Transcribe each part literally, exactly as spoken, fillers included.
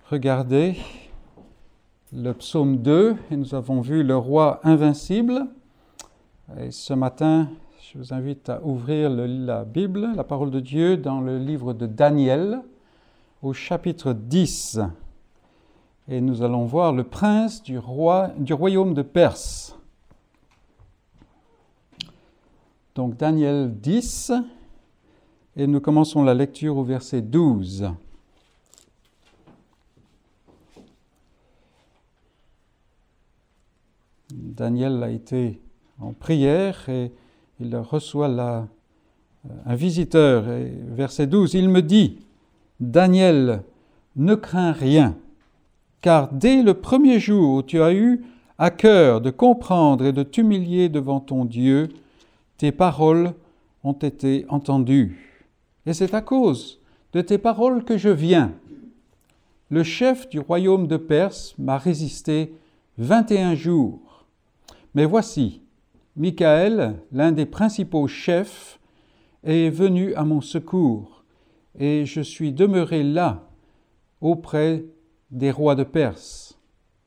regarder le psaume deux et nous avons vu le roi invincible. Et ce matin, je vous invite à ouvrir le, la Bible, la parole de Dieu, dans le livre de Daniel, au chapitre dix. Et nous allons voir le prince du, roi, du royaume de Perse. Donc Daniel dix, et nous commençons la lecture au verset douze. Daniel a été en prière et il reçoit la, un visiteur. Et verset douze, il me dit, « Daniel, ne crains rien, car dès le premier jour où tu as eu à cœur de comprendre et de t'humilier devant ton Dieu, tes paroles ont été entendues. Et c'est à cause de tes paroles que je viens. Le chef du royaume de Perse m'a résisté vingt et un jours. Mais voici, Michaël, l'un des principaux chefs, est venu à mon secours, et je suis demeuré là, auprès des rois de Perse.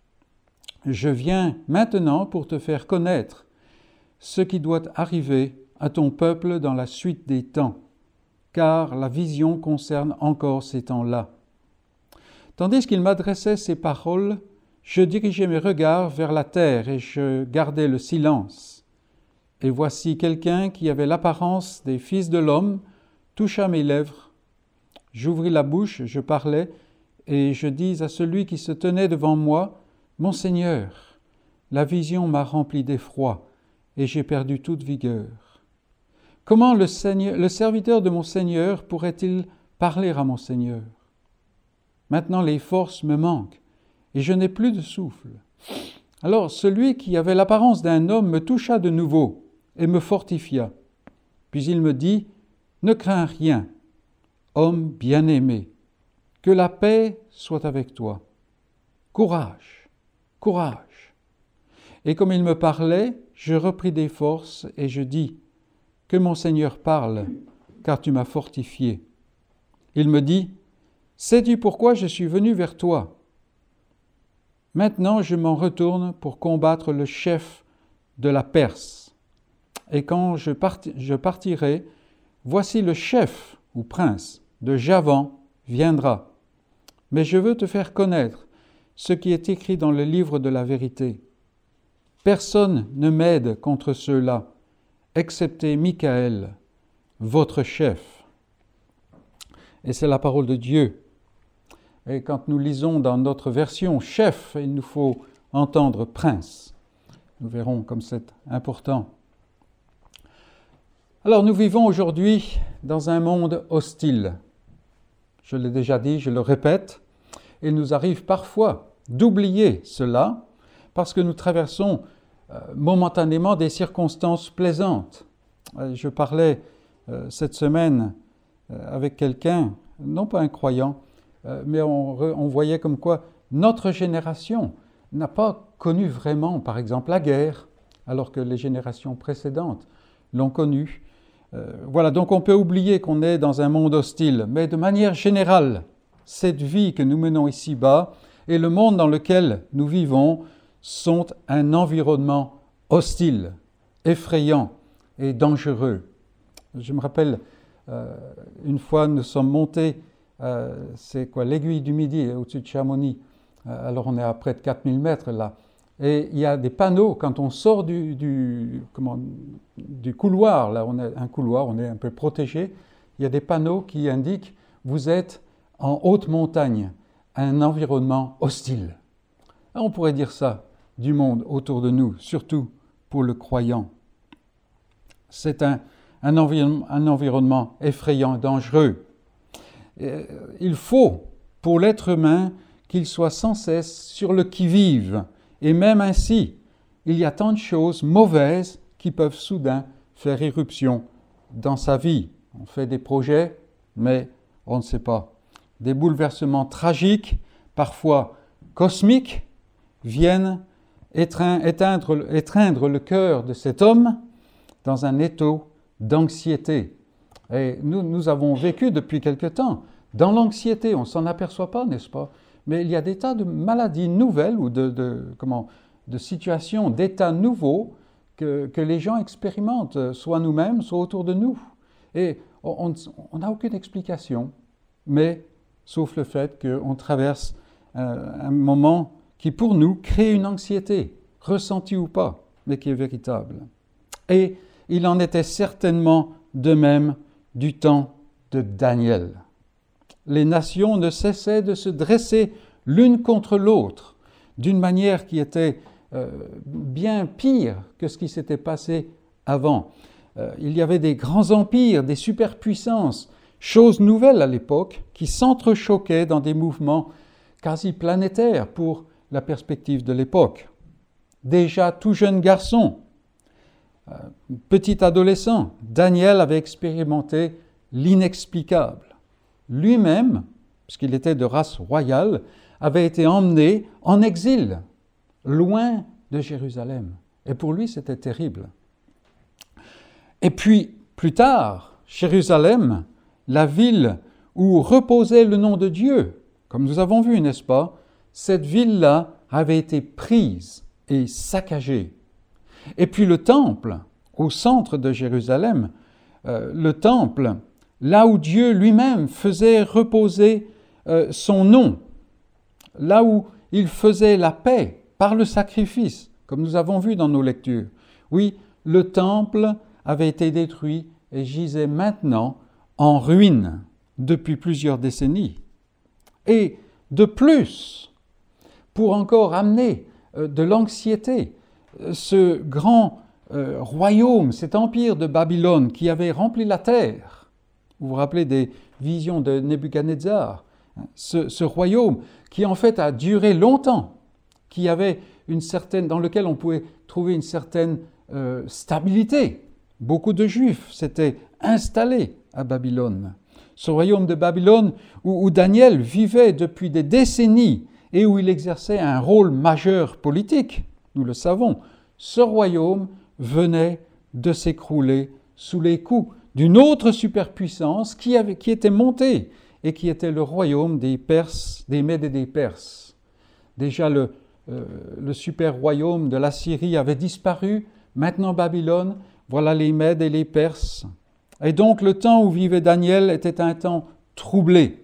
Je viens maintenant pour te faire connaître ce qui doit arriver à ton peuple dans la suite des temps, car la vision concerne encore ces temps-là. » Tandis qu'il m'adressait ces paroles, je dirigeais mes regards vers la terre et je gardais le silence. Et voici quelqu'un qui avait l'apparence des fils de l'homme toucha mes lèvres. J'ouvris la bouche, je parlais, et je dis à celui qui se tenait devant moi, « Mon Seigneur, la vision m'a rempli d'effroi, et j'ai perdu toute vigueur. Comment le, Seigneur, le serviteur de mon Seigneur pourrait-il parler à mon Seigneur? Maintenant les forces me manquent, et je n'ai plus de souffle. » Alors celui qui avait l'apparence d'un homme me toucha de nouveau et me fortifia. Puis il me dit, « Ne crains rien, homme bien-aimé, que la paix soit avec toi. Courage, courage. » Et comme il me parlait, je repris des forces et je dis, « Que mon Seigneur parle, car tu m'as fortifié. » Il me dit, « Sais-tu pourquoi je suis venu vers toi? Maintenant je m'en retourne pour combattre le chef de la Perse. Et quand je, parti, je partirai, voici le chef ou prince de Javan viendra. Mais je veux te faire connaître ce qui est écrit dans le livre de la vérité. Personne ne m'aide contre ceux-là, excepté Michaël, votre chef. » Et c'est la parole de Dieu. Et quand nous lisons dans notre version « chef », il nous faut entendre « prince ». Nous verrons comme c'est important. Alors nous vivons aujourd'hui dans un monde hostile. Je l'ai déjà dit, je le répète. Il nous arrive parfois d'oublier cela parce que nous traversons euh, momentanément des circonstances plaisantes. Euh, je parlais euh, cette semaine euh, avec quelqu'un, non pas un croyant, mais on, on voyait comme quoi notre génération n'a pas connu vraiment, par exemple, la guerre, alors que les générations précédentes l'ont connue. Euh, voilà, donc on peut oublier qu'on est dans un monde hostile, mais de manière générale, cette vie que nous menons ici-bas et le monde dans lequel nous vivons sont un environnement hostile, effrayant et dangereux. Je me rappelle, euh, une fois nous sommes montés Euh, c'est quoi, l'aiguille du Midi, au-dessus de Chamonix. Euh, alors on est à près de quatre mille mètres là. Et il y a des panneaux, quand on sort du, du, comment, du couloir, là on a un couloir, on est un peu protégé, il y a des panneaux qui indiquent « Vous êtes en haute montagne, un environnement hostile ». On pourrait dire ça du monde autour de nous, surtout pour le croyant. C'est un, un, environ, un environnement effrayant, dangereux. Il faut, pour l'être humain, qu'il soit sans cesse sur le qui-vive. Et même ainsi, il y a tant de choses mauvaises qui peuvent soudain faire irruption dans sa vie. On fait des projets, mais on ne sait pas. Des bouleversements tragiques, parfois cosmiques, viennent éteindre, étreindre le cœur de cet homme dans un étau d'anxiété. Et nous, nous avons vécu depuis quelque temps dans l'anxiété, on ne s'en aperçoit pas, n'est-ce pas? mais il y a des tas de maladies nouvelles ou de, de, comment, de situations, d'états nouveaux que, que les gens expérimentent, soit nous-mêmes, soit autour de nous. Et on n'a aucune explication, mais sauf le fait qu'on traverse un, un moment qui, pour nous, crée une anxiété, ressentie ou pas, mais qui est véritable. Et il en était certainement de même du temps de Daniel. Les nations ne cessaient de se dresser l'une contre l'autre, d'une manière qui était euh, bien pire que ce qui s'était passé avant. Euh, il y avait des grands empires, des superpuissances, choses nouvelles à l'époque, qui s'entrechoquaient dans des mouvements quasi planétaires pour la perspective de l'époque. Déjà tout jeune garçon, euh, petit adolescent, Daniel avait expérimenté l'inexplicable. Lui-même, puisqu'il était de race royale, avait été emmené en exil, loin de Jérusalem. Et pour lui, c'était terrible. Et puis, plus tard, Jérusalem, la ville où reposait le nom de Dieu, comme nous avons vu, n'est-ce pas, cette ville-là avait été prise et saccagée. Et puis le temple, au centre de Jérusalem, euh, le temple, là où Dieu lui-même faisait reposer euh, son nom, là où il faisait la paix par le sacrifice, comme nous avons vu dans nos lectures. Oui, le temple avait été détruit et gisait maintenant en ruine depuis plusieurs décennies. Et de plus, pour encore amener euh, de l'anxiété, euh, ce grand euh, royaume, cet empire de Babylone qui avait rempli la terre, vous vous rappelez des visions de Nebuchadnezzar, hein, ce, ce royaume qui en fait a duré longtemps, qui avait une certaine, dans lequel on pouvait trouver une certaine euh, stabilité. Beaucoup de Juifs s'étaient installés à Babylone. Ce royaume de Babylone où, où Daniel vivait depuis des décennies et où il exerçait un rôle majeur politique, nous le savons, ce royaume venait de s'écrouler sous les coups d'une autre superpuissance qui, avait, qui était montée et qui était le royaume des Perses, des Mèdes et des Perses. Déjà le, euh, le super royaume de la Syrie avait disparu, maintenant Babylone, voilà les Mèdes et les Perses. Et donc le temps où vivait Daniel était un temps troublé.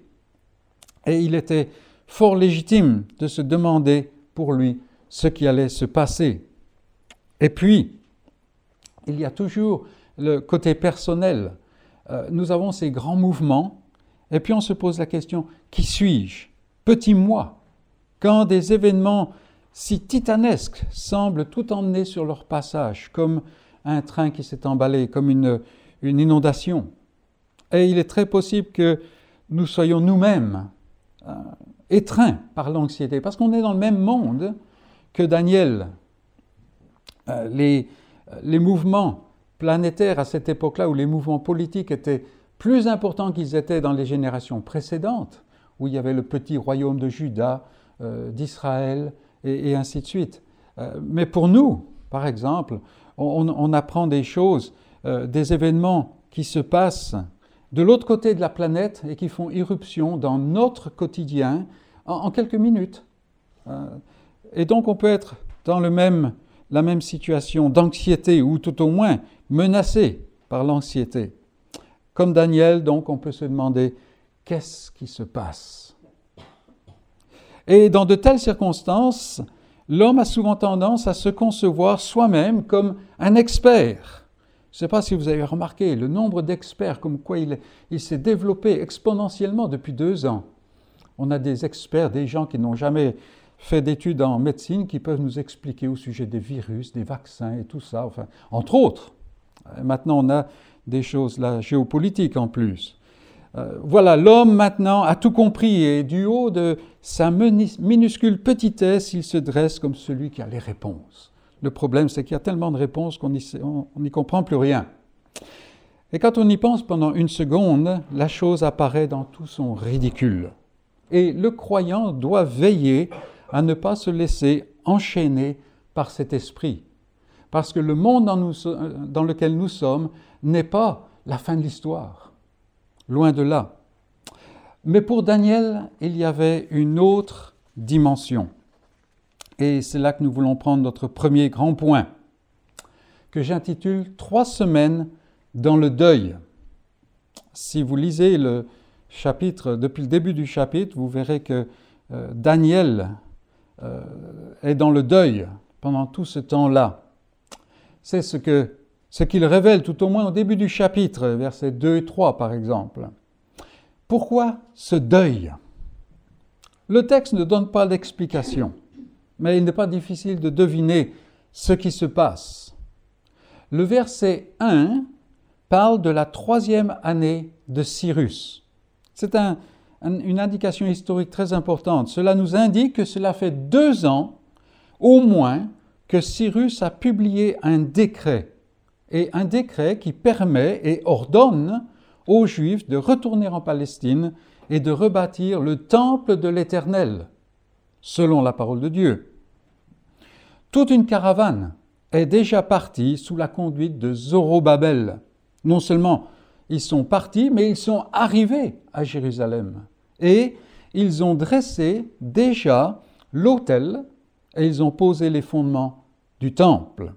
Et il était fort légitime de se demander pour lui ce qui allait se passer. Et puis, il y a toujours le côté personnel. Euh, nous avons ces grands mouvements, et puis on se pose la question, qui suis-je? Petit moi. Quand des événements si titanesques semblent tout emmener sur leur passage, comme un train qui s'est emballé, comme une, une inondation. Et il est très possible que nous soyons nous-mêmes euh, étreints par l'anxiété, parce qu'on est dans le même monde que Daniel. Euh, les, les mouvements planétaires à cette époque-là, où les mouvements politiques étaient plus importants qu'ils étaient dans les générations précédentes, où il y avait le petit royaume de Juda, euh, d'Israël, et, et ainsi de suite. Euh, mais pour nous, par exemple, on, on apprend des choses, euh, des événements qui se passent de l'autre côté de la planète et qui font irruption dans notre quotidien en, en quelques minutes. Euh, et donc on peut être dans le même, la même situation d'anxiété ou tout au moins menacé par l'anxiété. Comme Daniel, donc, on peut se demander qu'est-ce qui se passe. Et dans de telles circonstances, l'homme a souvent tendance à se concevoir soi-même comme un expert. Je ne sais pas si vous avez remarqué le nombre d'experts, comme quoi il, il s'est développé exponentiellement depuis deux ans. On a des experts, des gens qui n'ont jamais fait d'études en médecine, qui peuvent nous expliquer au sujet des virus, des vaccins et tout ça, enfin, entre autres. Maintenant, on a des choses là, géopolitiques en plus. Euh, voilà, l'homme maintenant a tout compris et du haut de sa minuscule petitesse, il se dresse comme celui qui a les réponses. Le problème, c'est qu'il y a tellement de réponses qu'on n'y comprend plus rien. Et quand on y pense pendant une seconde, la chose apparaît dans tout son ridicule. Et le croyant doit veiller à ne pas se laisser enchaîner par cet esprit. Parce que le monde dans, nous, dans lequel nous sommes n'est pas la fin de l'histoire. Loin de là. Mais pour Daniel, il y avait une autre dimension. Et c'est là que nous voulons prendre notre premier grand point, que j'intitule « Trois semaines dans le deuil ». Si vous lisez le chapitre, depuis le début du chapitre, vous verrez que euh, Daniel euh, est dans le deuil pendant tout ce temps-là. C'est ce que, ce qu'il révèle tout au moins au début du chapitre, versets deux et trois par exemple. Pourquoi ce deuil ? Le texte ne donne pas d'explication, mais il n'est pas difficile de deviner ce qui se passe. Le verset un parle de la troisième année de Cyrus. C'est un, un, une indication historique très importante. Cela nous indique que cela fait deux ans, au moins, que Cyrus a publié un décret, et un décret qui permet et ordonne aux Juifs de retourner en Palestine et de rebâtir le temple de l'Éternel, selon la parole de Dieu. Toute une caravane est déjà partie sous la conduite de Zorobabel. Non seulement ils sont partis, mais ils sont arrivés à Jérusalem. Et ils ont dressé déjà l'autel et ils ont posé les fondements du temple.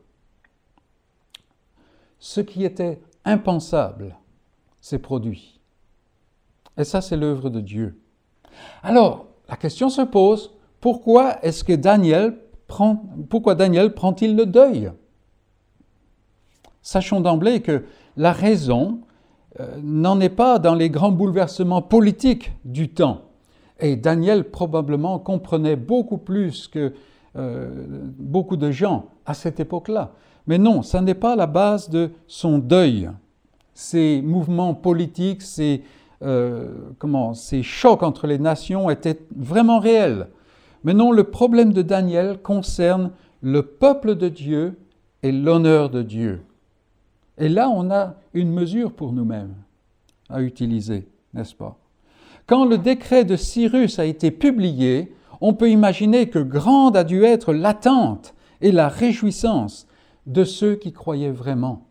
Ce qui était impensable s'est produit. Et ça, c'est l'œuvre de Dieu. Alors, la question se pose, pourquoi est-ce que Daniel prend, pourquoi Daniel prend-il le deuil ? Sachons d'emblée que la raison euh, n'en est pas dans les grands bouleversements politiques du temps. Et Daniel probablement comprenait beaucoup plus que euh, beaucoup de gens à cette époque-là. Mais non, ça n'est pas la base de son deuil. Ces mouvements politiques, ces, euh, comment, ces chocs entre les nations étaient vraiment réels. Mais non, le problème de Daniel concerne le peuple de Dieu et l'honneur de Dieu. Et là, on a une mesure pour nous-mêmes à utiliser, n'est-ce pas? Quand le décret de Cyrus a été publié, on peut imaginer que grande a dû être l'attente et la réjouissance de ceux qui croyaient vraiment.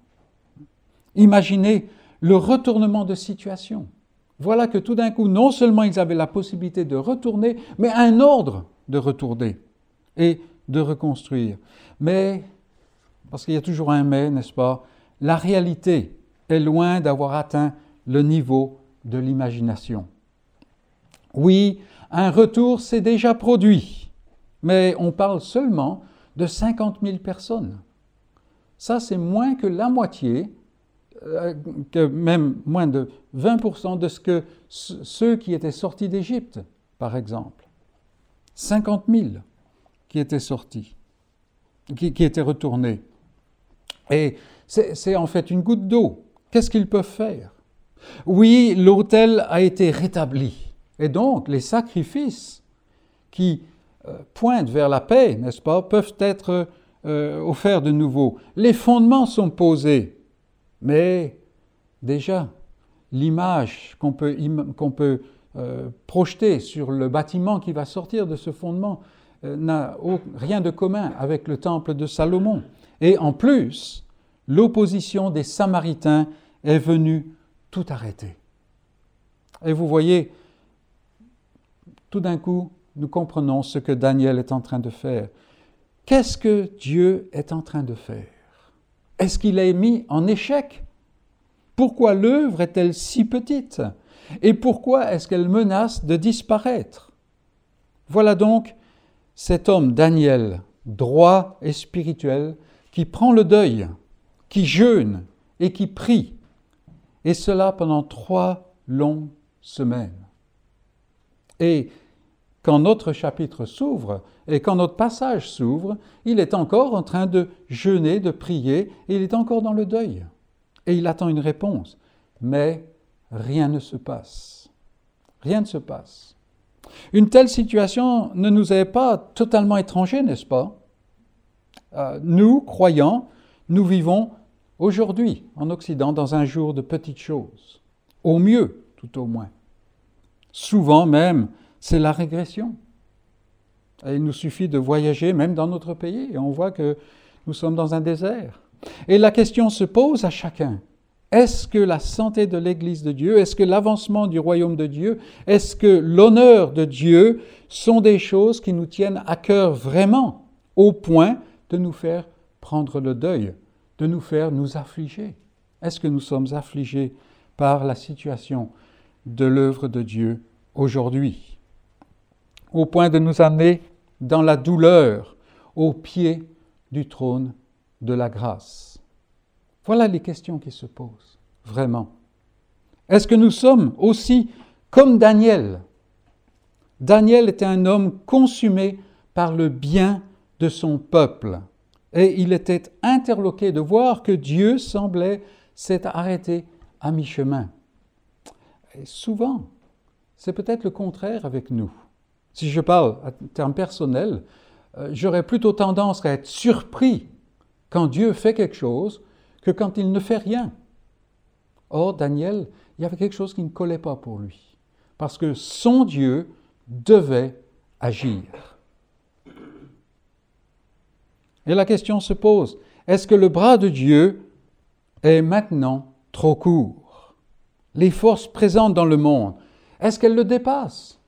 Imaginez le retournement de situation. Voilà que tout d'un coup, non seulement ils avaient la possibilité de retourner, mais un ordre de retourner et de reconstruire. Mais, parce qu'il y a toujours un mais, n'est-ce pas? La réalité est loin d'avoir atteint le niveau de l'imagination. Oui, un retour s'est déjà produit, mais on parle seulement de cinquante mille personnes. Ça, c'est moins que la moitié, euh, que même moins de vingt pour cent de ce que c- ceux qui étaient sortis d'Égypte, par exemple. cinquante mille qui étaient sortis, qui, qui étaient retournés. Et c'est, c'est en fait une goutte d'eau. Qu'est-ce qu'ils peuvent faire? Oui, l'autel a été rétabli. Et donc, les sacrifices qui euh, pointent vers la paix, n'est-ce pas, peuvent être euh, offerts de nouveau. Les fondements sont posés. Mais déjà, l'image qu'on peut, im- qu'on peut euh, projeter sur le bâtiment qui va sortir de ce fondement euh, n'a au- rien de commun avec le temple de Salomon. Et en plus, l'opposition des Samaritains est venue tout arrêter. Et vous voyez, tout d'un coup, nous comprenons ce que Daniel est en train de faire. Qu'est-ce que Dieu est en train de faire? Est-ce qu'il est mis en échec? Pourquoi l'œuvre est-elle si petite? Et pourquoi est-ce qu'elle menace de disparaître? Voilà donc cet homme, Daniel, droit et spirituel, qui prend le deuil, qui jeûne et qui prie, et cela pendant trois longues semaines. Et quand notre chapitre s'ouvre, et quand notre passage s'ouvre, il est encore en train de jeûner, de prier, et il est encore dans le deuil. Et il attend une réponse. Mais rien ne se passe. Rien ne se passe. Une telle situation ne nous est pas totalement étrangère, n'est-ce pas? Euh, nous, croyants, nous vivons aujourd'hui, en Occident, dans un jour de petites choses. Au mieux, tout au moins. Souvent même, c'est la régression. Et il nous suffit de voyager, même dans notre pays, et on voit que nous sommes dans un désert. Et la question se pose à chacun. Est-ce que la santé de l'Église de Dieu, est-ce que l'avancement du royaume de Dieu, est-ce que l'honneur de Dieu sont des choses qui nous tiennent à cœur vraiment, au point de nous faire prendre le deuil, de nous faire nous affliger? Est-ce que nous sommes affligés par la situation de l'œuvre de Dieu aujourd'hui, au point de nous amener dans la douleur, au pied du trône de la grâce? Voilà les questions qui se posent, vraiment. Est-ce que nous sommes aussi comme Daniel? Daniel était un homme consumé par le bien de son peuple. Et il était interloqué de voir que Dieu semblait s'être arrêté à mi-chemin. Et souvent, c'est peut-être le contraire avec nous. Si je parle à terme personnel, euh, j'aurais plutôt tendance à être surpris quand Dieu fait quelque chose que quand il ne fait rien. Or, Daniel, il y avait quelque chose qui ne collait pas pour lui, parce que son Dieu devait agir. Et la question se pose, est-ce que le bras de Dieu est maintenant trop court? Les forces présentes dans le monde, est-ce qu'elles le dépassent?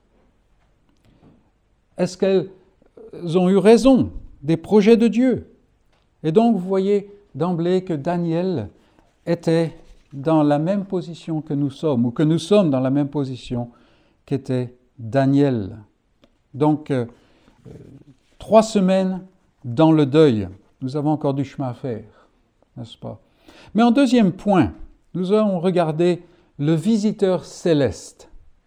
Est-ce qu'elles ont eu raison des projets de Dieu? Et donc, vous voyez d'emblée que Daniel était dans la même position que nous sommes, ou que nous sommes dans la même position qu'était Daniel. Donc, euh, trois semaines dans le deuil. Nous avons encore du chemin à faire, n'est-ce pas? Mais en deuxième point, nous allons regarder le visiteur céleste.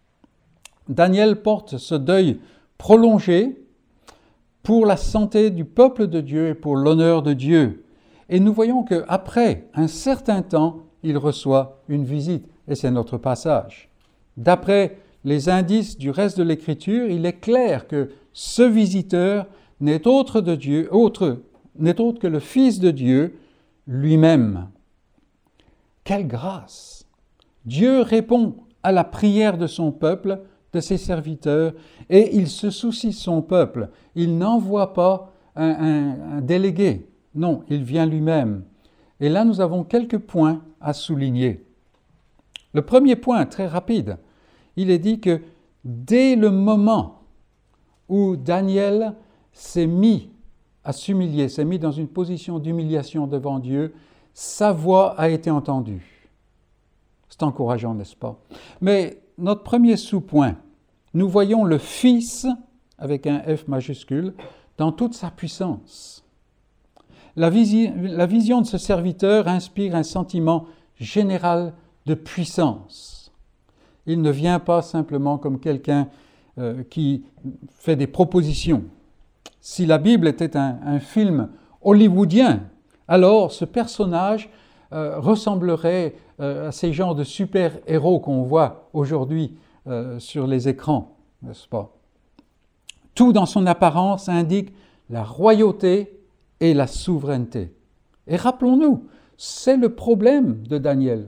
Daniel porte ce deuil prolongé pour la santé du peuple de Dieu et pour l'honneur de Dieu. Et nous voyons qu'après un certain temps, il reçoit une visite. Et c'est notre passage. D'après les indices du reste de l'Écriture, il est clair que ce visiteur n'est autre de Dieu, autre, n'est autre que le Fils de Dieu lui-même. Quelle grâce! Dieu répond à la prière de son peuple, de ses serviteurs, et il se soucie de son peuple. Il n'envoie pas un, un, un délégué. Non, il vient lui-même. Et là, nous avons quelques points à souligner. Le premier point, très rapide, il est dit que dès le moment où Daniel s'est mis à s'humilier, s'est mis dans une position d'humiliation devant Dieu, sa voix a été entendue. C'est encourageant, n'est-ce pas? Mais notre premier sous-point, nous voyons le Fils, avec un F majuscule, dans toute sa puissance. La, visi- la vision de ce serviteur inspire un sentiment général de puissance. Il ne vient pas simplement comme quelqu'un euh, qui fait des propositions. Si la Bible était un, un film hollywoodien, alors ce personnage euh, ressemblerait euh, à ces genres de super-héros qu'on voit aujourd'hui euh, sur les écrans, n'est-ce pas? Tout dans son apparence indique la royauté et la souveraineté. Et rappelons-nous, c'est le problème de Daniel.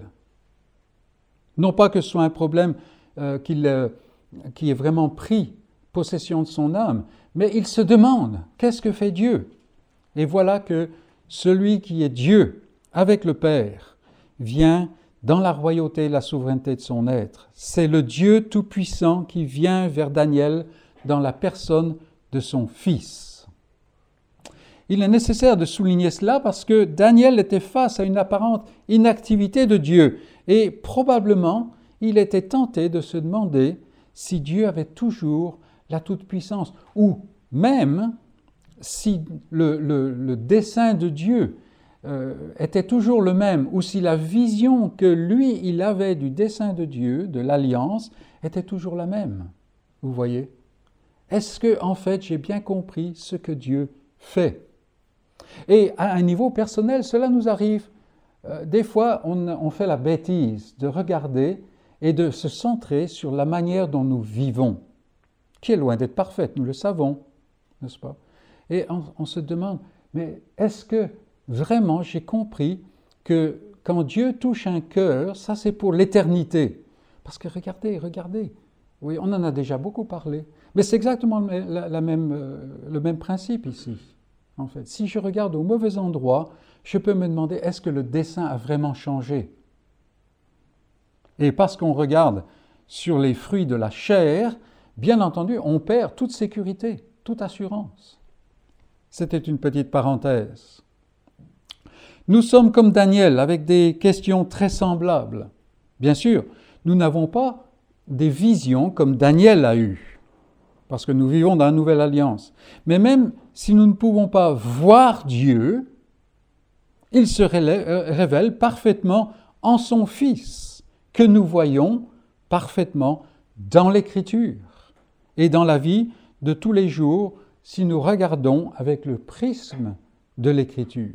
Non pas que ce soit un problème euh, qu'il, euh, qui ait vraiment pris possession de son âme, mais il se demande, qu'est-ce que fait Dieu? Et voilà que celui qui est Dieu, avec le Père, vient dans la royauté et la souveraineté de son être. C'est le Dieu Tout-Puissant qui vient vers Daniel dans la personne de son Fils. Il est nécessaire de souligner cela parce que Daniel était face à une apparente inactivité de Dieu et probablement il était tenté de se demander si Dieu avait toujours la toute-puissance ou même si le, le, le dessein de Dieu euh, était toujours le même ou si la vision que lui, il avait du dessein de Dieu, de l'alliance, était toujours la même. Vous voyez? Est-ce que, en fait, j'ai bien compris ce que Dieu fait? Et à un niveau personnel, cela nous arrive. Euh, des fois, on, on fait la bêtise de regarder et de se centrer sur la manière dont nous vivons, qui est loin d'être parfaite, nous le savons, n'est-ce pas? Et on, on se demande, mais est-ce que vraiment j'ai compris que quand Dieu touche un cœur, ça c'est pour l'éternité? Parce que regardez, regardez, oui, on en a déjà beaucoup parlé, mais c'est exactement la, la même, euh, le même principe ici. En fait, si je regarde au mauvais endroit, je peux me demander, est-ce que le dessein a vraiment changé? Et parce qu'on regarde sur les fruits de la chair, bien entendu, on perd toute sécurité, toute assurance. C'était une petite parenthèse. Nous sommes comme Daniel, avec des questions très semblables. Bien sûr, nous n'avons pas des visions comme Daniel a eues, parce que nous vivons dans la nouvelle alliance. Mais même si nous ne pouvons pas voir Dieu, il se révèle parfaitement en son Fils, que nous voyons parfaitement dans l'Écriture et dans la vie de tous les jours si nous regardons avec le prisme de l'Écriture.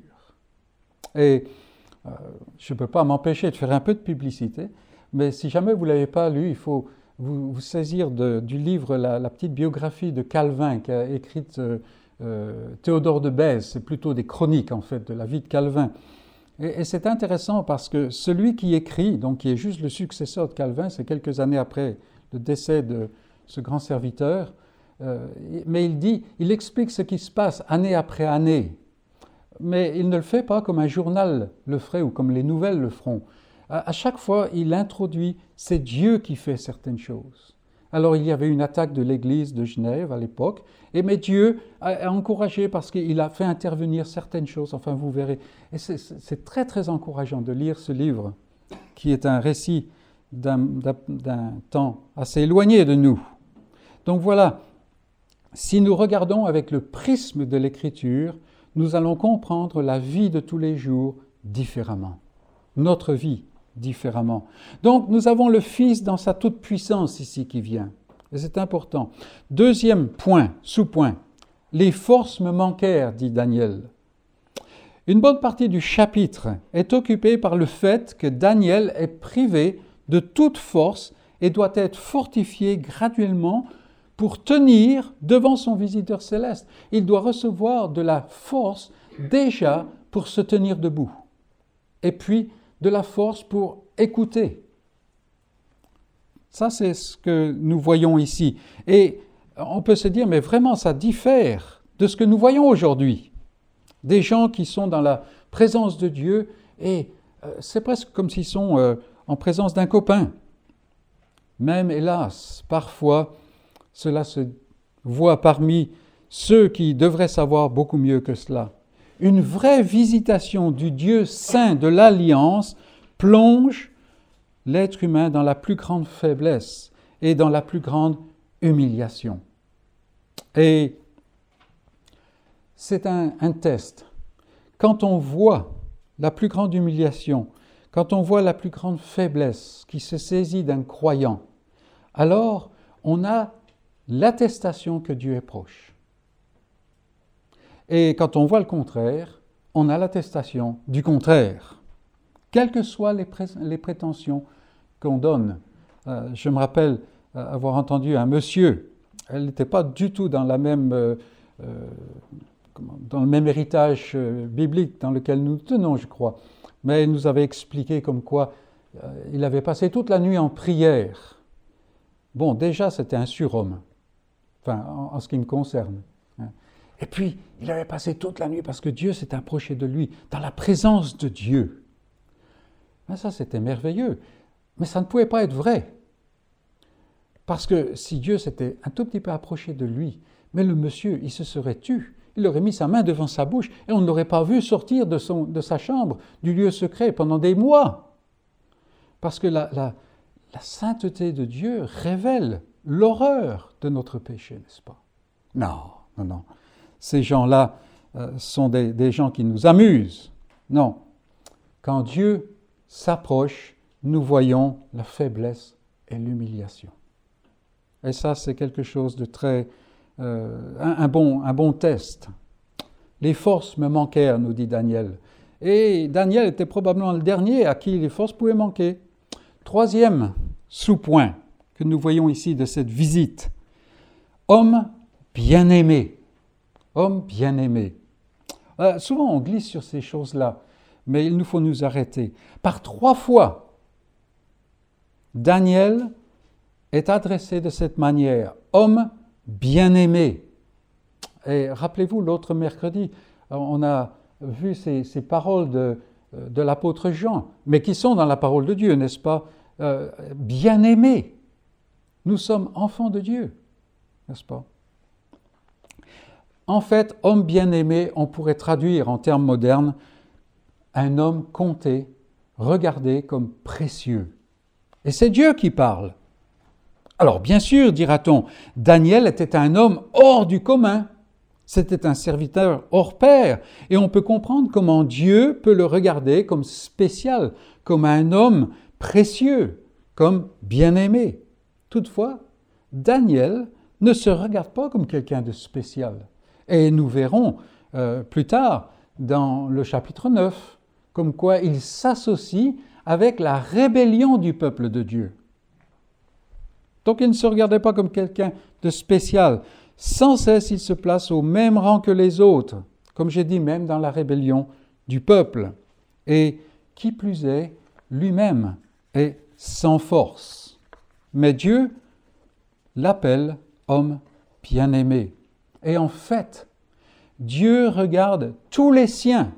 Et euh, je ne peux pas m'empêcher de faire un peu de publicité, mais si jamais vous ne l'avez pas lu, il faut vous, vous saisir de, du livre, la, la petite biographie de Calvin qu'a écrite euh, euh, Théodore de Bèze. C'est plutôt des chroniques en fait de la vie de Calvin. Et, et c'est intéressant parce que celui qui écrit, donc qui est juste le successeur de Calvin, c'est quelques années après le décès de ce grand serviteur, euh, mais il dit, il explique ce qui se passe année après année. Mais il ne le fait pas comme un journal le ferait ou comme les nouvelles le feront. À, à chaque fois, il introduit, c'est Dieu qui fait certaines choses. Alors il y avait une attaque de l'église de Genève à l'époque, et mais Dieu a, a encouragé parce qu'il a fait intervenir certaines choses, enfin vous verrez. Et c'est, c'est très très encourageant de lire ce livre, qui est un récit d'un, d'un, d'un temps assez éloigné de nous. Donc voilà, si nous regardons avec le prisme de l'Écriture, nous allons comprendre la vie de tous les jours différemment, notre vie différemment. Donc nous avons le Fils dans sa toute-puissance ici qui vient, et c'est important. Deuxième point, sous-point, les forces me manquèrent, dit Daniel. Une bonne partie du chapitre est occupée par le fait que Daniel est privé de toute force et doit être fortifié graduellement pour tenir devant son visiteur céleste. Il doit recevoir de la force déjà pour se tenir debout. Et puis de la force pour écouter. Ça, c'est ce que nous voyons ici. Et on peut se dire, mais vraiment, ça diffère de ce que nous voyons aujourd'hui. Des gens qui sont dans la présence de Dieu et euh, c'est presque comme s'ils sont euh, en présence d'un copain. Même, hélas, parfois, cela se voit parmi ceux qui devraient savoir beaucoup mieux que cela. Une vraie visitation du Dieu saint de l'Alliance plonge l'être humain dans la plus grande faiblesse et dans la plus grande humiliation. Et c'est un, un test. Quand on voit la plus grande humiliation, quand on voit la plus grande faiblesse qui se saisit d'un croyant, alors on a l'attestation que Dieu est proche. Et quand on voit le contraire, on a l'attestation du contraire, quelles que soient les, pré- les prétentions qu'on donne. Euh, je me rappelle avoir entendu un monsieur, elle n'était pas du tout dans, la même, euh, euh, dans le même héritage euh, biblique dans lequel nous tenons, je crois, mais il nous avait expliqué comme quoi euh, il avait passé toute la nuit en prière. Bon, déjà, c'était un surhomme, enfin, en, en ce qui me concerne. Et puis, il avait passé toute la nuit parce que Dieu s'est approché de lui, dans la présence de Dieu. Ben ça, c'était merveilleux. Mais ça ne pouvait pas être vrai. Parce que si Dieu s'était un tout petit peu approché de lui, mais le monsieur, il se serait tu. Il aurait mis sa main devant sa bouche et on ne l'aurait pas vu sortir de, son, de sa chambre, du lieu secret, pendant des mois. Parce que la, la, la sainteté de Dieu révèle l'horreur de notre péché, n'est-ce pas? Non, non, non. Ces gens-là euh, sont des, des gens qui nous amusent. Non. Quand Dieu s'approche, nous voyons la faiblesse et l'humiliation. Et ça, c'est quelque chose de très... Euh, un, un, bon, un bon test. Les forces me manquèrent, nous dit Daniel. Et Daniel était probablement le dernier à qui les forces pouvaient manquer. Troisième sous-point que nous voyons ici de cette visite. Homme bien-aimé. Homme bien-aimé. Euh, souvent, on glisse sur ces choses-là, mais il nous faut nous arrêter. Par trois fois, Daniel est adressé de cette manière. Homme bien-aimé. Et rappelez-vous, l'autre mercredi, on a vu ces, ces paroles de, de l'apôtre Jean, mais qui sont dans la parole de Dieu, n'est-ce pas? euh, bien-aimé. Nous sommes enfants de Dieu, n'est-ce pas? En fait, homme bien-aimé, on pourrait traduire en termes modernes un homme compté, regardé comme précieux. Et c'est Dieu qui parle. Alors bien sûr, dira-t-on, Daniel était un homme hors du commun. C'était un serviteur hors pair. Et on peut comprendre comment Dieu peut le regarder comme spécial, comme un homme précieux, comme bien-aimé. Toutefois, Daniel ne se regarde pas comme quelqu'un de spécial. Et nous verrons euh, plus tard, dans le chapitre neuf, comme quoi il s'associe avec la rébellion du peuple de Dieu. Donc il ne se regardait pas comme quelqu'un de spécial. Sans cesse, il se place au même rang que les autres, comme j'ai dit, même dans la rébellion du peuple. Et qui plus est, lui-même est sans force. Mais Dieu l'appelle homme bien-aimé. Et en fait, Dieu regarde tous les siens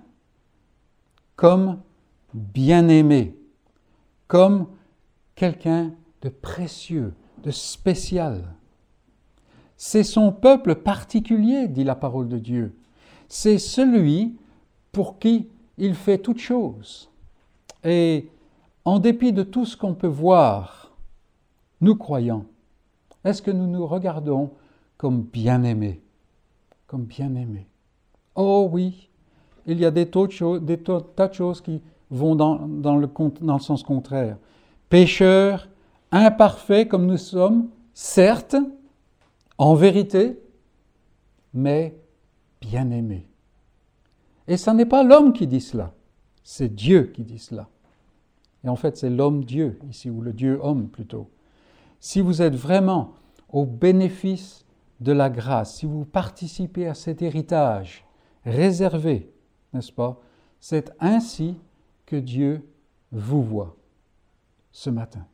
comme bien-aimé, comme quelqu'un de précieux, de spécial. C'est son peuple particulier, dit la parole de Dieu. C'est celui pour qui il fait toutes choses. Et en dépit de tout ce qu'on peut voir, nous croyons, est-ce que nous nous regardons comme bien-aimés? Comme bien-aimés. Oh oui, il y a des, tas de choses, des tas de choses qui vont dans, dans, le, dans le sens contraire. Pécheurs, imparfaits comme nous sommes, certes, en vérité, mais bien-aimés. Et ce n'est pas l'homme qui dit cela, c'est Dieu qui dit cela. Et en fait, c'est l'homme-Dieu ici, ou le Dieu-homme plutôt. Si vous êtes vraiment au bénéfice de la grâce, si vous participez à cet héritage réservé, n'est-ce pas? C'est ainsi que Dieu vous voit ce matin.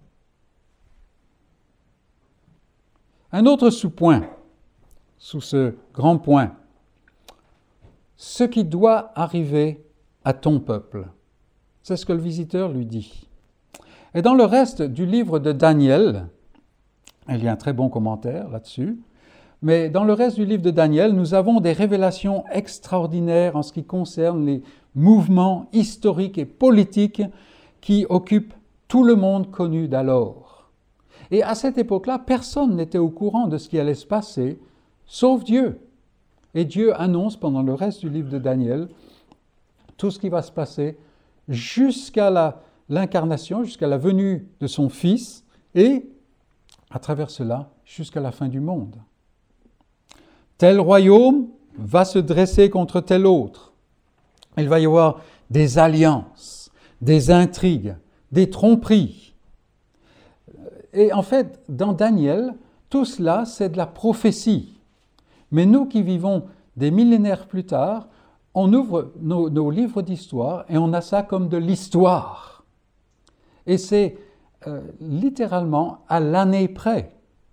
Un autre sous-point, sous ce grand point, ce qui doit arriver à ton peuple. C'est ce que le visiteur lui dit. Et dans le reste du livre de Daniel, il y a un très bon commentaire là-dessus, mais dans le reste du livre de Daniel, nous avons des révélations extraordinaires en ce qui concerne les mouvements historiques et politiques qui occupent tout le monde connu d'alors. Et à cette époque-là, personne n'était au courant de ce qui allait se passer, sauf Dieu. Et Dieu annonce pendant le reste du livre de Daniel tout ce qui va se passer jusqu'à la, l'incarnation, jusqu'à la venue de son Fils, et à travers cela, jusqu'à la fin du monde. Tel royaume va se dresser contre tel autre. Il va y avoir des alliances, des intrigues, des tromperies. Et en fait, dans Daniel, tout cela, c'est de la prophétie. Mais nous qui vivons des millénaires plus tard, on ouvre nos, nos livres d'histoire et on a ça comme de l'histoire. Et c'est euh, littéralement à l'année près.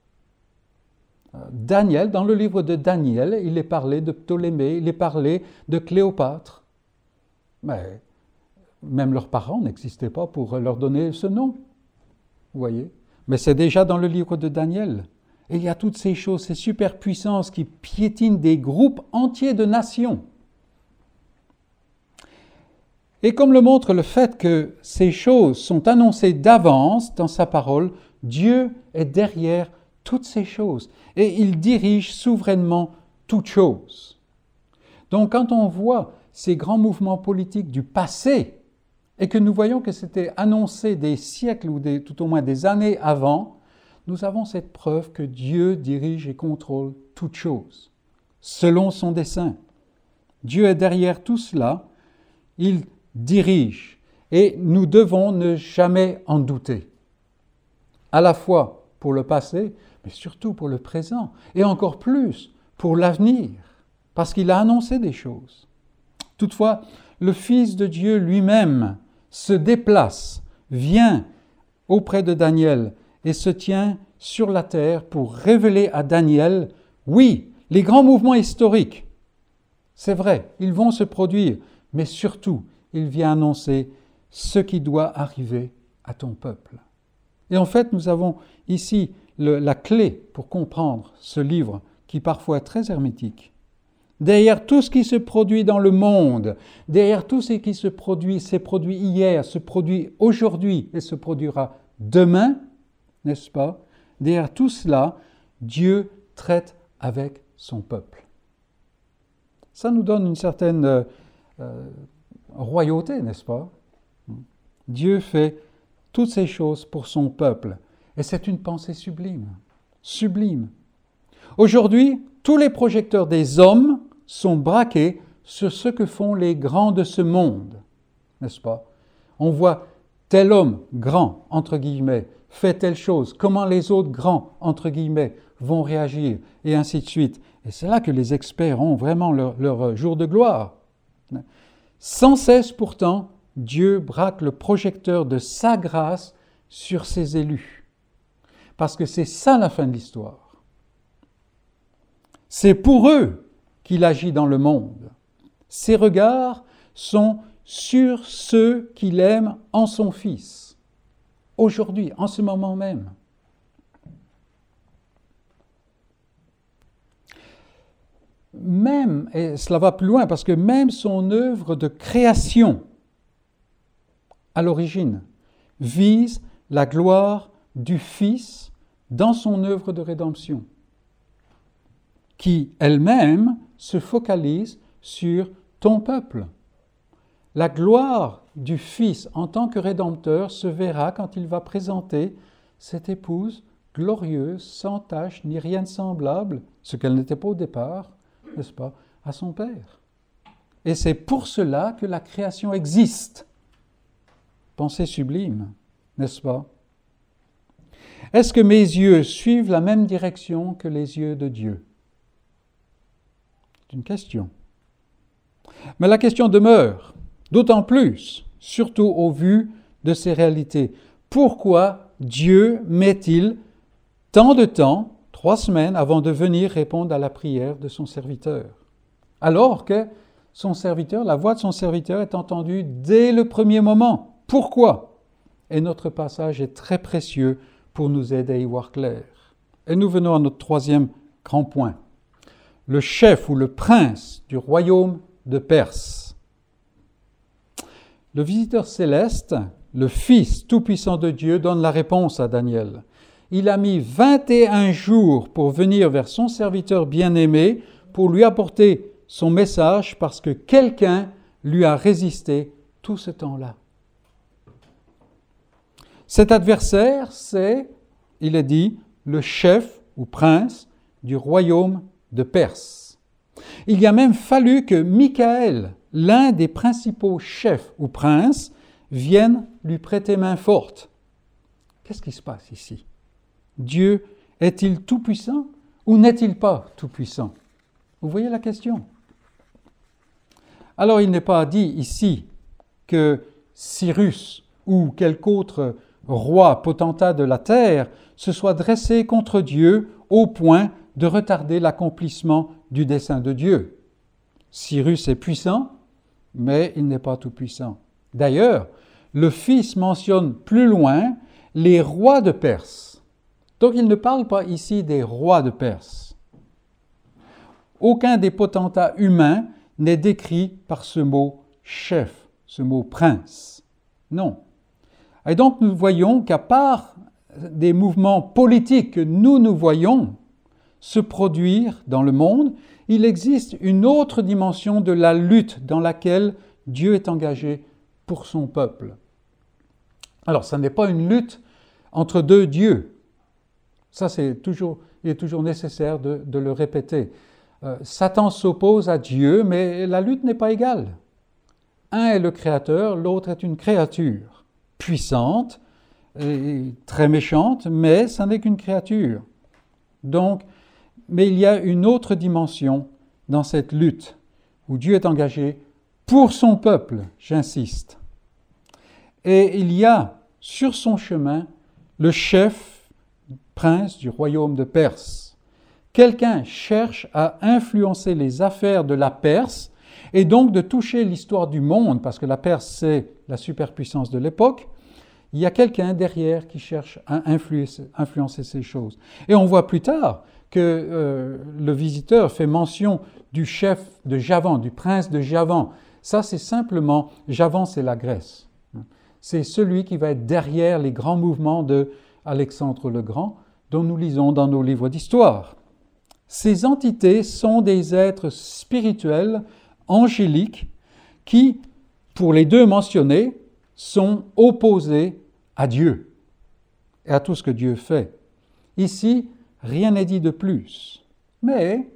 Daniel, dans le livre de Daniel, il est parlé de Ptolémée, il est parlé de Cléopâtre. Mais même leurs parents n'existaient pas pour leur donner ce nom. Vous voyez? Mais c'est déjà dans le livre de Daniel. Et il y a toutes ces choses, ces superpuissances qui piétinent des groupes entiers de nations. Et comme le montre le fait que ces choses sont annoncées d'avance dans sa parole, Dieu est derrière toutes ces choses et il dirige souverainement toutes choses. Donc quand on voit ces grands mouvements politiques du passé et que nous voyons que c'était annoncé des siècles ou des, tout au moins des années avant, nous avons cette preuve que Dieu dirige et contrôle toutes choses, selon son dessein. Dieu est derrière tout cela, il dirige, et nous devons ne jamais en douter, à la fois pour le passé, mais surtout pour le présent, et encore plus pour l'avenir, parce qu'il a annoncé des choses. Toutefois, le Fils de Dieu lui-même se déplace, vient auprès de Daniel, et se tient sur la terre pour révéler à Daniel, oui, les grands mouvements historiques, c'est vrai, ils vont se produire, mais surtout, il vient annoncer ce qui doit arriver à ton peuple. Et en fait, nous avons ici le, la clé pour comprendre ce livre qui parfois est très hermétique. Derrière tout ce qui se produit dans le monde, derrière tout ce qui se produit, s'est produit hier, se produit aujourd'hui et se produira demain, n'est-ce pas? Derrière tout cela, Dieu traite avec son peuple. Ça nous donne une certaine euh, euh, royauté, n'est-ce pas? Dieu fait toutes ces choses pour son peuple. Et c'est une pensée sublime, sublime. Aujourd'hui, tous les projecteurs des hommes sont braqués sur ce que font les grands de ce monde, n'est-ce pas? On voit tel homme grand, entre guillemets, fait telle chose, comment les autres grands, entre guillemets, vont réagir, et ainsi de suite. Et c'est là que les experts ont vraiment leur, leur jour de gloire. Sans cesse pourtant, Dieu braque le projecteur de sa grâce sur ses élus. Parce que c'est ça la fin de l'histoire. C'est pour eux qu'il agit dans le monde. Ses regards sont sur ceux qu'il aime en son Fils, aujourd'hui, en ce moment même. Même, et cela va plus loin, parce que même son œuvre de création, à l'origine, vise la gloire du Fils dans son œuvre de rédemption, qui elle-même se focalise sur ton peuple. La gloire du Fils en tant que Rédempteur se verra quand il va présenter cette épouse glorieuse, sans tache, ni rien de semblable, ce qu'elle n'était pas au départ, n'est-ce pas, à son Père. Et c'est pour cela que la création existe. Pensée sublime, n'est-ce pas? Est-ce que mes yeux suivent la même direction que les yeux de Dieu? C'est une question. Mais la question demeure, d'autant plus, surtout au vu de ces réalités. Pourquoi Dieu met-il tant de temps, trois semaines, avant de venir répondre à la prière de son serviteur? Alors que son serviteur, la voix de son serviteur est entendue dès le premier moment. Pourquoi? Et notre passage est très précieux pour nous aider à y voir clair. Et nous venons à notre troisième grand point. Le chef ou le prince du royaume de Perse. Le visiteur céleste, le Fils tout-puissant de Dieu, donne la réponse à Daniel. Il a mis vingt et un jours pour venir vers son serviteur bien-aimé, pour lui apporter son message, parce que quelqu'un lui a résisté tout ce temps-là. Cet adversaire, c'est, il est dit, le chef ou prince du royaume de Perse. Il y a même fallu que Michaël, l'un des principaux chefs ou princes, vienne lui prêter main forte. Qu'est-ce qui se passe ici? Dieu est-il tout-puissant ou n'est-il pas tout-puissant? Vous voyez la question? Alors il n'est pas dit ici que Cyrus ou quelque autre roi potentat de la terre se soit dressé contre Dieu au point de retarder l'accomplissement du dessein de Dieu. Cyrus est puissant, mais il n'est pas tout-puissant. D'ailleurs, le Fils mentionne plus loin les rois de Perse. Donc il ne parle pas ici des rois de Perse. Aucun des potentats humains n'est décrit par ce mot chef, ce mot prince. Non. Et donc nous voyons qu'à part des mouvements politiques que nous nous voyons se produire dans le monde, il existe une autre dimension de la lutte dans laquelle Dieu est engagé pour son peuple. Alors, ça n'est pas une lutte entre deux dieux. Ça, c'est toujours, il est toujours nécessaire de, de le répéter. Euh, Satan s'oppose à Dieu, mais la lutte n'est pas égale. Un est le créateur, l'autre est une créature puissante et très méchante, mais ça n'est qu'une créature. Donc, mais il y a une autre dimension dans cette lutte où Dieu est engagé pour son peuple, j'insiste. Et il y a sur son chemin le chef prince du royaume de Perse. Quelqu'un cherche à influencer les affaires de la Perse et donc de toucher l'histoire du monde, parce que la Perse, c'est la superpuissance de l'époque. il y a quelqu'un derrière qui cherche à influencer, influencer ces choses. Et on voit plus tard que euh, le visiteur fait mention du chef de Javan, du prince de Javan. Ça, c'est simplement, Javan, c'est la Grèce. C'est celui qui va être derrière les grands mouvements d'Alexandre le Grand, dont nous lisons dans nos livres d'histoire. Ces entités sont des êtres spirituels, angéliques, qui, pour les deux mentionnés, sont opposés à Dieu et à tout ce que Dieu fait. Ici, rien n'est dit de plus. Mais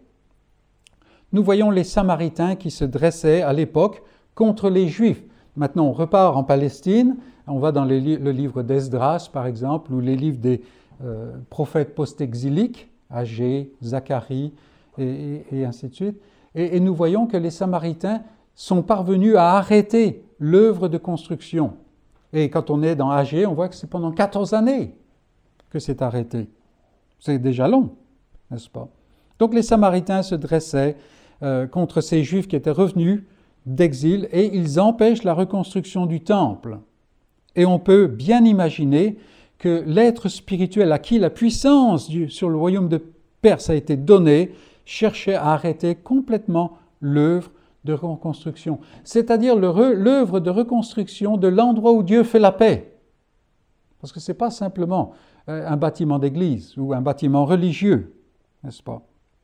nous voyons les Samaritains qui se dressaient à l'époque contre les Juifs. Maintenant, on repart en Palestine, on va dans les, le livre d'Esdras, par exemple, ou les livres des euh, prophètes post-exiliques, Agé, Zacharie, et, et, et ainsi de suite. Et, et nous voyons que les Samaritains sont parvenus à arrêter l'œuvre de construction. Et quand on est dans Agé, on voit que c'est pendant quatorze années que c'est arrêté. C'est déjà long, n'est-ce pas? Donc les Samaritains se dressaient euh, contre ces Juifs qui étaient revenus d'exil et ils empêchent la reconstruction du temple. Et on peut bien imaginer que l'être spirituel à qui la puissance du, sur le royaume de Perse a été donnée cherchait à arrêter complètement l'œuvre de reconstruction, c'est-à-dire l'œuvre de reconstruction de l'endroit où Dieu fait la paix. Parce que ce n'est pas simplement un bâtiment d'église ou un bâtiment religieux, n'est-ce pas?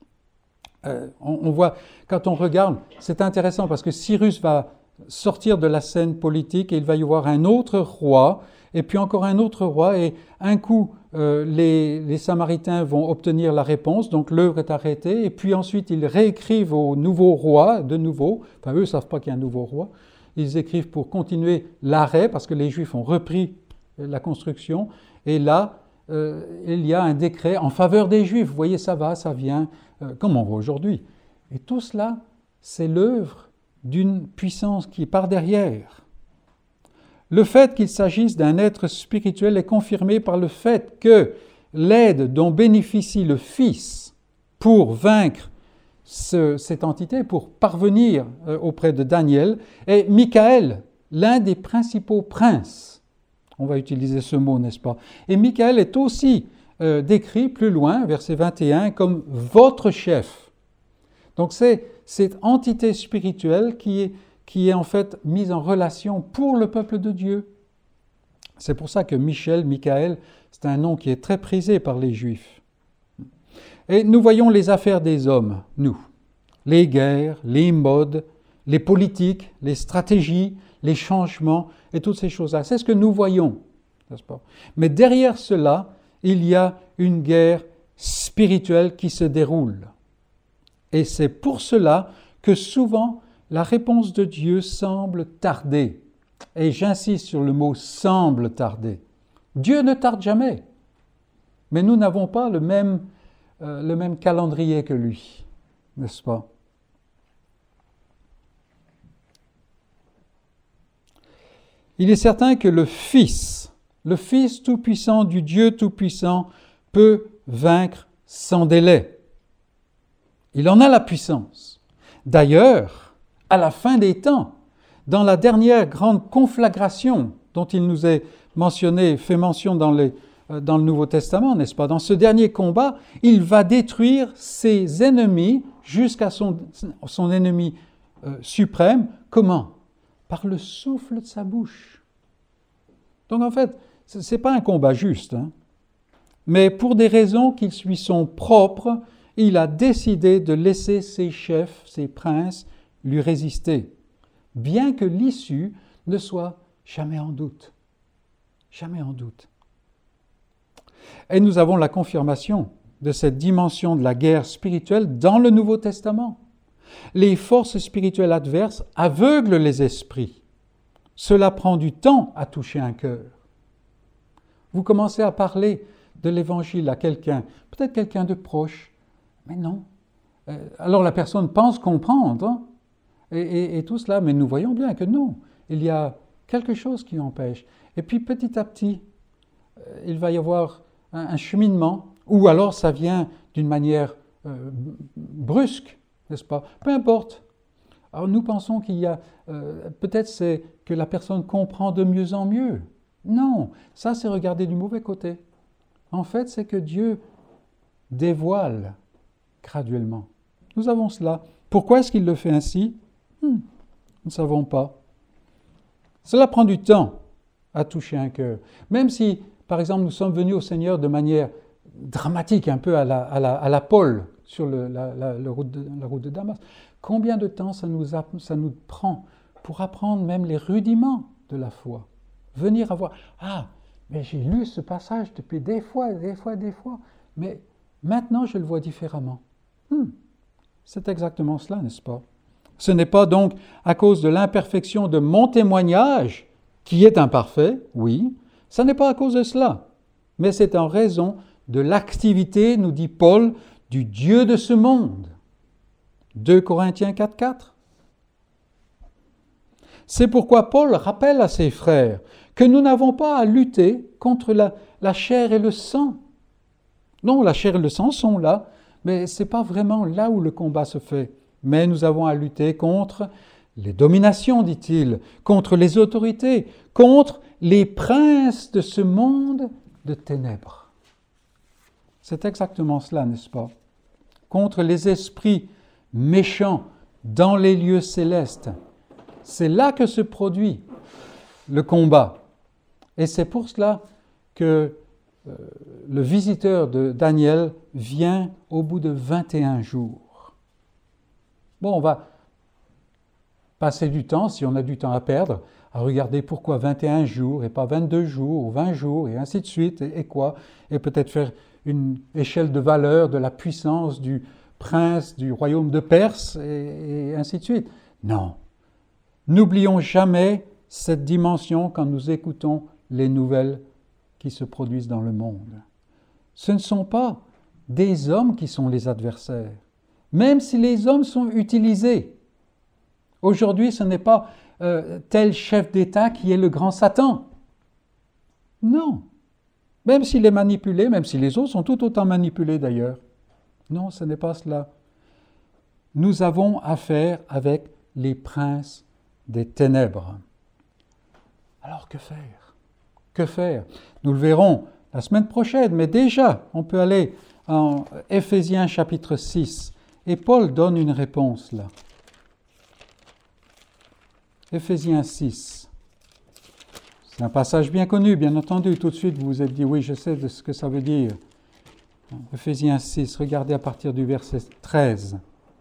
Euh, on, on voit, quand on regarde, c'est intéressant parce que Cyrus va sortir de la scène politique et il va y avoir un autre roi, et puis encore un autre roi, et un coup, euh, les, les Samaritains vont obtenir la réponse, donc l'œuvre est arrêtée, et puis ensuite ils réécrivent au nouveau roi, de nouveau, enfin eux ne savent pas qu'il y a un nouveau roi, ils écrivent pour continuer l'arrêt, parce que les Juifs ont repris la construction, et là, euh, il y a un décret en faveur des Juifs. Vous voyez, ça va, ça vient, euh, comme on voit aujourd'hui. Et tout cela, c'est l'œuvre d'une puissance qui est par derrière. Le fait qu'il s'agisse d'un être spirituel est confirmé par le fait que l'aide dont bénéficie le Fils pour vaincre ce, cette entité, pour parvenir euh, auprès de Daniel, est Michaël, l'un des principaux princes. On va utiliser ce mot, n'est-ce pas? Et Michaël est aussi euh, décrit plus loin, verset vingt et un, comme votre chef. Donc c'est cette entité spirituelle qui est, qui est en fait mise en relation pour le peuple de Dieu. C'est pour ça que Michel, Michaël, c'est un nom qui est très prisé par les Juifs. Et nous voyons les affaires des hommes, nous. Les guerres, les modes, les politiques, les stratégies, les changements et toutes ces choses-là. C'est ce que nous voyons, n'est-ce pas? Mais derrière cela, il y a une guerre spirituelle qui se déroule. Et c'est pour cela que souvent la réponse de Dieu semble tarder. Et j'insiste sur le mot « semble tarder ». Dieu ne tarde jamais. Mais nous n'avons pas le même, euh, le même calendrier que lui, n'est-ce pas? Il est certain que le Fils, le Fils tout-puissant du Dieu tout-puissant, peut vaincre sans délai. Il en a la puissance. D'ailleurs, à la fin des temps, dans la dernière grande conflagration dont il nous est mentionné, fait mention dans, les, dans le Nouveau Testament, n'est-ce pas? Dans ce dernier combat, il va détruire ses ennemis jusqu'à son, son ennemi euh, suprême. Comment? Par le souffle de sa bouche. Donc en fait, ce n'est pas un combat juste, hein? Mais pour des raisons qui lui sont propres, il a décidé de laisser ses chefs, ses princes, lui résister, bien que l'issue ne soit jamais en doute. Jamais en doute. Et nous avons la confirmation de cette dimension de la guerre spirituelle dans le Nouveau Testament. Les forces spirituelles adverses aveuglent les esprits. Cela prend du temps à toucher un cœur. Vous commencez à parler de l'Évangile à quelqu'un, peut-être quelqu'un de proche, mais non. Alors la personne pense comprendre, hein, et, et, et tout cela, mais nous voyons bien que non. Il y a quelque chose qui empêche. Et puis petit à petit, il va y avoir un, un cheminement, ou alors ça vient d'une manière euh, brusque, n'est-ce pas? Peu importe. Alors nous pensons qu'il y a, euh, peut-être c'est que la personne comprend de mieux en mieux. Non, ça c'est regarder du mauvais côté. En fait, c'est que Dieu dévoile graduellement. Nous avons cela. Pourquoi est-ce qu'il le fait ainsi ? hmm, Nous ne savons pas. Cela prend du temps à toucher un cœur. Même si, par exemple, nous sommes venus au Seigneur de manière dramatique, un peu à la, à la, à la Paul, sur le, la, la, la, route de, la route de Damas. Combien de temps ça nous, a, ça nous prend pour apprendre même les rudiments de la foi ? Venir avoir, ah, mais j'ai lu ce passage depuis des fois, des fois, des fois, mais maintenant je le vois différemment. Hmm, c'est exactement cela, n'est-ce pas ? Ce n'est pas donc à cause de l'imperfection de mon témoignage, qui est imparfait, oui, ce n'est pas à cause de cela, mais c'est en raison de l'activité, nous dit Paul, du Dieu de ce monde. deux Corinthiens quatre, quatre. C'est pourquoi Paul rappelle à ses frères que nous n'avons pas à lutter contre la, la chair et le sang. Non, la chair et le sang sont là, mais ce n'est pas vraiment là où le combat se fait. Mais nous avons à lutter contre les dominations, dit-il, contre les autorités, contre les princes de ce monde de ténèbres. C'est exactement cela, n'est-ce pas ? Contre les esprits méchants dans les lieux célestes. C'est là que se produit le combat. Et c'est pour cela que euh, le visiteur de Daniel vient au bout de vingt et un jours. Bon, on va passer du temps, si on a du temps à perdre, à regarder pourquoi vingt et un jours et pas vingt-deux jours ou vingt jours et ainsi de suite, et, et quoi, et peut-être faire une échelle de valeur de la puissance du prince du royaume de Perse et, et ainsi de suite. Non. N'oublions jamais cette dimension quand nous écoutons les nouvelles qui se produisent dans le monde. Ce ne sont pas des hommes qui sont les adversaires, même si les hommes sont utilisés. Aujourd'hui, ce n'est pas euh, tel chef d'État qui est le grand Satan. Non. Même s'il est manipulé, même si les autres sont tout autant manipulés d'ailleurs. Non, ce n'est pas cela. Nous avons affaire avec les princes des ténèbres. Alors que faire ? Que faire ? Nous le verrons la semaine prochaine, mais déjà, on peut aller en Éphésiens chapitre six, et Paul donne une réponse là. Éphésiens six. C'est un passage bien connu, bien entendu. Tout de suite, vous vous êtes dit, oui, je sais de ce que ça veut dire. Éphésiens six, regardez à partir du verset treize.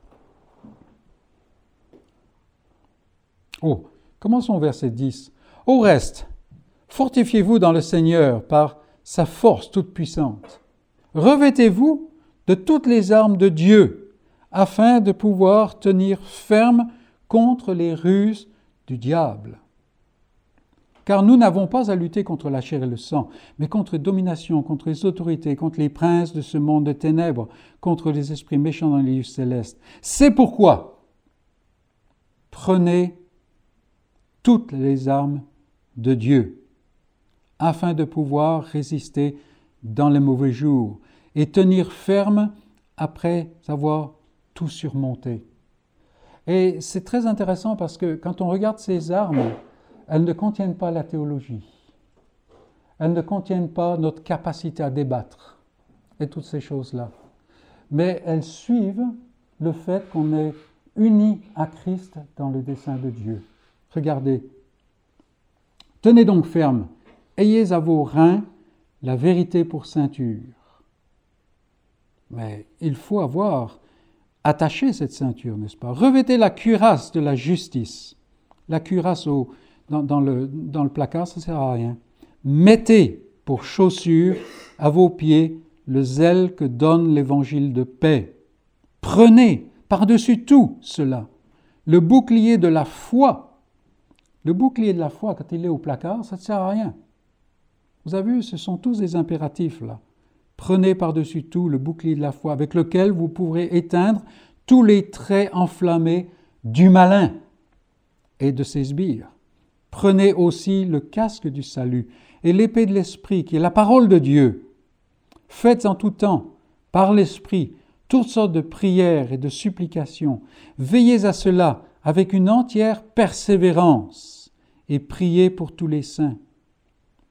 Oh, commençons au verset dix. Au reste, fortifiez-vous dans le Seigneur par sa force toute puissante. Revêtez-vous de toutes les armes de Dieu, afin de pouvoir tenir ferme contre les ruses du diable. Car nous n'avons pas à lutter contre la chair et le sang, mais contre les dominations, contre les autorités, contre les princes de ce monde de ténèbres, contre les esprits méchants dans les lieux célestes. C'est pourquoi prenez toutes les armes de Dieu, afin de pouvoir résister dans les mauvais jours et tenir ferme après avoir tout surmonté. Et c'est très intéressant parce que quand on regarde ces armes, elles ne contiennent pas la théologie. Elles ne contiennent pas notre capacité à débattre et toutes ces choses-là. Mais elles suivent le fait qu'on est unis à Christ dans le dessein de Dieu. Regardez. Tenez donc ferme, ayez à vos reins la vérité pour ceinture. Mais il faut avoir attaché cette ceinture, n'est-ce pas ? Revêtez la cuirasse de la justice. La cuirasse au, dans, dans, le, dans le placard, ça ne sert à rien. Mettez pour chaussure à vos pieds le zèle que donne l'évangile de paix. Prenez par-dessus tout cela le bouclier de la foi. Le bouclier de la foi, quand il est au placard, ça ne sert à rien. Vous avez vu, ce sont tous des impératifs là. Prenez par-dessus tout le bouclier de la foi avec lequel vous pourrez éteindre tous les traits enflammés du malin et de ses sbires. Prenez aussi le casque du salut et l'épée de l'esprit qui est la parole de Dieu. Faites en tout temps, par l'esprit, toutes sortes de prières et de supplications. Veillez à cela avec une entière persévérance et priez pour tous les saints.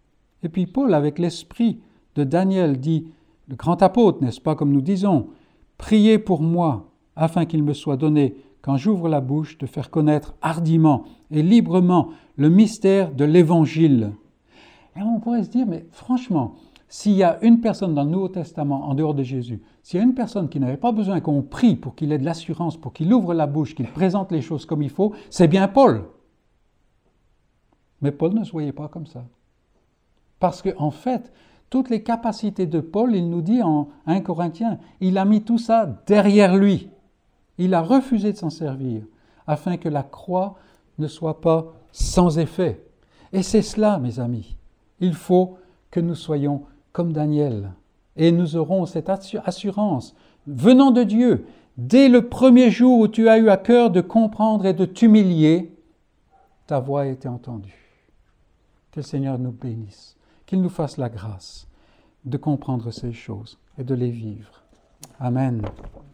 Et puis Paul, avec l'esprit de Daniel, dit, le grand apôtre, n'est-ce pas, comme nous disons, « Priez pour moi, afin qu'il me soit donné, quand j'ouvre la bouche, de faire connaître hardiment et librement le mystère de l'Évangile. » Et on pourrait se dire, mais franchement, s'il y a une personne dans le Nouveau Testament, en dehors de Jésus, s'il y a une personne qui n'avait pas besoin qu'on prie pour qu'il ait de l'assurance, pour qu'il ouvre la bouche, qu'il présente les choses comme il faut, c'est bien Paul. Mais Paul ne se voyait pas comme ça. Parce qu'en en fait, toutes les capacités de Paul, il nous dit en un Corinthiens, il a mis tout ça derrière lui. Il a refusé de s'en servir, afin que la croix ne soit pas sans effet. Et c'est cela, mes amis. Il faut que nous soyons comme Daniel. Et nous aurons cette assurance, venant de Dieu, dès le premier jour où tu as eu à cœur de comprendre et de t'humilier, ta voix a été entendue. Que le Seigneur nous bénisse, qu'il nous fasse la grâce de comprendre ces choses et de les vivre. Amen.